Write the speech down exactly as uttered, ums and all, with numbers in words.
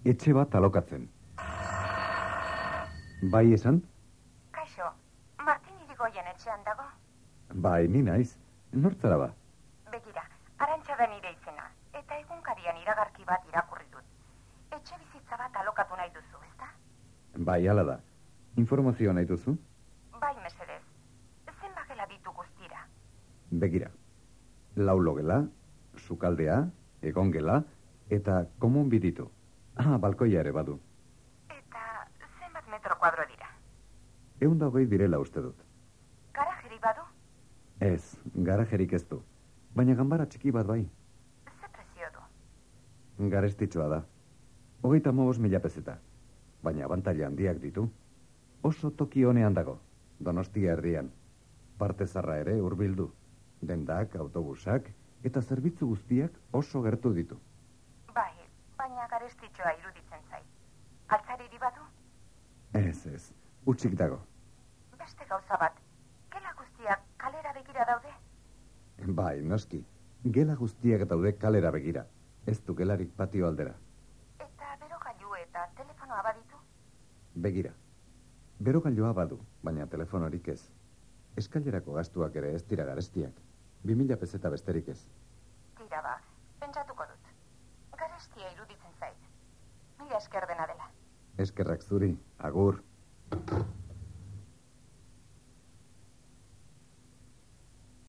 etxe bat alokatzen. Bai esan? Kaixo, Martin Irigoyen etxean dago? Bai, ni naiz. Nortzara ba? Begira, Arantxa da nire izena, eta egunkarian iragarki bat irakurri dut. Etxe bizitza bat alokatu nahi duzu, ezta? Bai, hala da. Informazioa nahi duzu? Bai, mesedez. Zenbat gela ditu guztira? Begira. Lau logela, sukaldea, egongela, eta komun biditu. Ah, balkoia ere badu. Eta zenbat metro kuadro dira? Egun da hogei direla uste dut. Garajeri badu? Ez, garajerik ez du. Baina ganbara txiki bat bai. Ze prezio du? Garestitxoa da. Hogeita hamabost mila pezeta. Baina abantaila handiak ditu. Oso toki honean dago. Donostia erdian. Parte zarra ere hurbildu. Dendak, autobusak, eta zerbitzu guztiak oso gertu ditu. Bai, baina garestitxoa iruditzen zait. Altzariri badu? Ez, ez. Utzik dago. Beste gauza bat. Gela guztiak kalera begira daude? Bai, noski. Gela guztiak daude kalera begira. Ez du gelarik patio aldera. Eta berogailu eta telefonoa baditu? Begira. Berogailua badu, baina telefonorik ez. Eskailerako gastuak ere ez dira garestiak. Bi mila pezeta besterik ez. Tira ba, pentsatuko dut. Garestia iruditzen zait. Mila esker dena dela. Eskerrak zuri, agur.